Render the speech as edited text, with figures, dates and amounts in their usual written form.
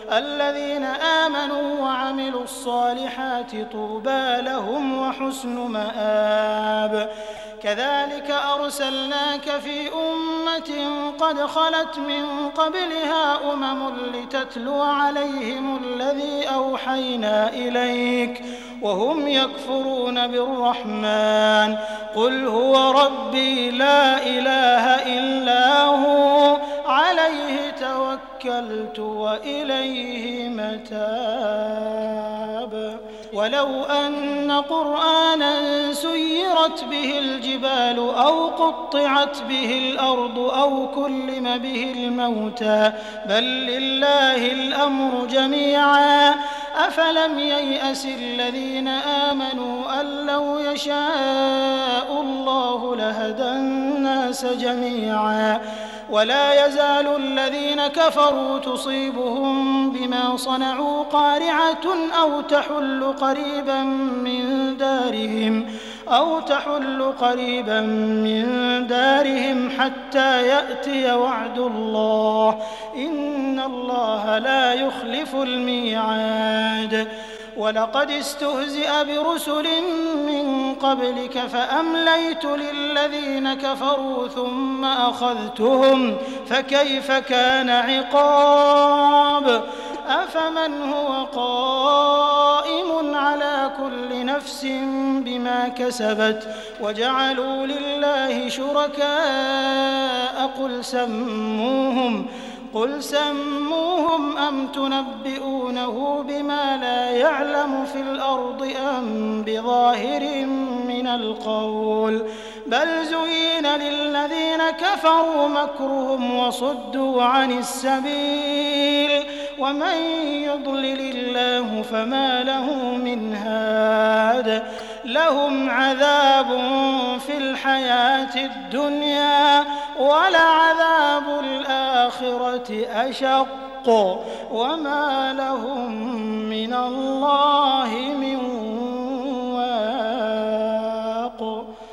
الذين آمنوا وعملوا الصالحات طوبى لهم وحسن مآب. كذلك أرسلناك في أمة قد خلت من قبلها لتتلو عليهم الذي أوحينا إليك وهم يكفرون بالرحمن قل هو ربي لا إله إلا هو عليه توكلت وإليه متاب. ولو أن قرآنا سيرت به الجبال أو قطعت به الأرض أو كلم به الموتى بل لله الأمر جميعا أفلم ييأس الذين آمنوا أن لو يشاء الله لهدى الناس جميعا ولا يزال الذين كفروا تصيبهم بما صنعوا قارعة أو تحل قريبا من دارهم حتى يأتي وعد الله إن الله لا يخلف الميعاد. ولقد استهزئ برسل من قبلك فأمليت للذين كفروا ثم أخذتهم فكيف كان عقاب. أفمن هو قائم على كل نفس بما كسبت وجعلوا لله شركاء قل سموهم أم تنبئونه بما لا يعلم في الأرض أم بظاهر من القول بل زين للذين كفروا مكرهم وصدوا عن السبيل ومن يضلل الله فما له من هاد. لهم عذاب في الحياة الدنيا ولعذاب الآخرة أشق وما لهم من الله